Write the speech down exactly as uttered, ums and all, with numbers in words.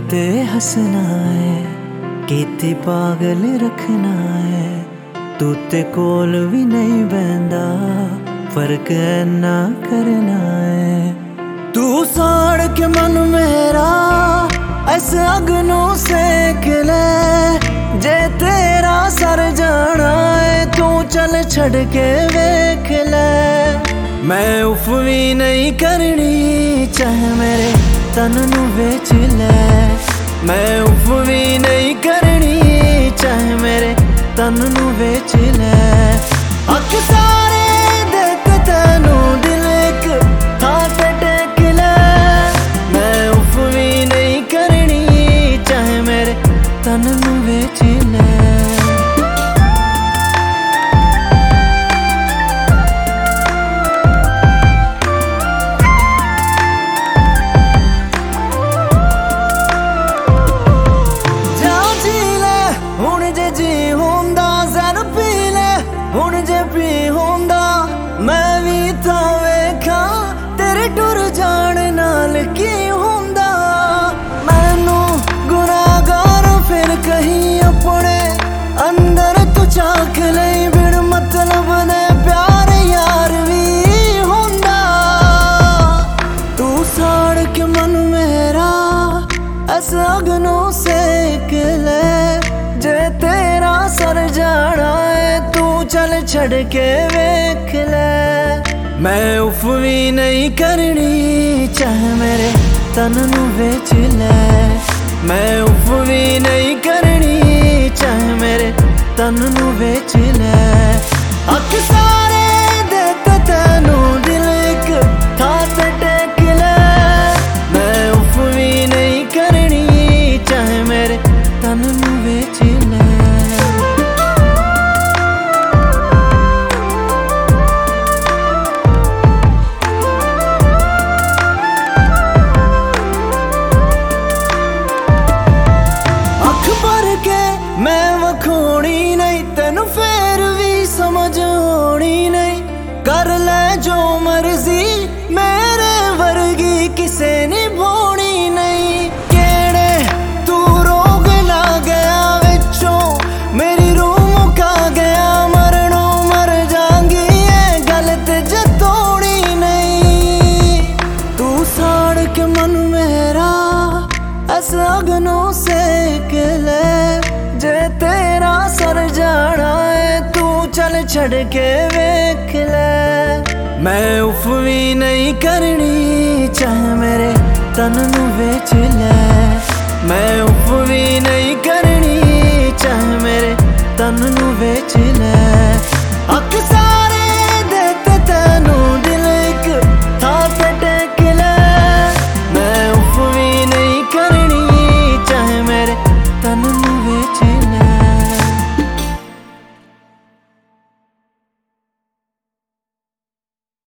ते हसना है, कीती पागल रखना है। तू ते कोल भी नहीं बहंदा, फर्क ऐना करना है। तू साड़ के मन मेरा ऐसे अग्नों सेक ले, जे तेरा सर जाना है तू चल छड़ के वेख ले। मैं उफ भी नहीं करनी, चाहे मेरे तन नू बेच ले। मैं उफ भी नहीं करनी, चाहे मेरे तन नू बेच ले। अख सारे देख तेनू दिल एक थां ते टेक ले। मैं उफ भी नहीं करनी, चाहे मेरे तन नू बेच ले। मैं भी तो वेखा तेरे टुर जान नाल की हुंदा। मैनू गुनाहगार फिर कहीं अपने अंदर तू झांक लई, बिन मतलब ने प्यार यार भी हुंदा। तू साड़ के मन मेरा ऐसा अग्नों सेक ले, जे तेरा सर जाना है तू चल छड़ के वेख ले। मैं उफ भी नहीं करनी, चाहे मेरे तन नू बेच ले। मैं उफ भी नहीं करनी, चाहे मेरे तन नू बेच ले। अख सारे देख तेनू दिल एक थां ते टेक ले। मैं उफ भी नहीं करनी, चाहे मेरे तन नू बेच ले। मैं वखोनी नहीं तेनू फेर भी समझ होनी नहीं। कर ले जो मर्जी मेरे वर्गी किसे निभानी नहीं। केड़े तू रोग ला गया विचों मेरी रूह मुका गया। मरनों मर जांगी ये गलत जतोड़ी नहीं। तू साड़ के मन मेरा ऐसा अग्नों सेक ले, जे तेरा सर जाना है तू चल छड़ के वेख ले। मैं उफ भी नहीं करनी, चाहे मेरे तन नू बेच ले। मैं उफ भी नहीं करनी, चाहे मेरे तन नू बेच ले।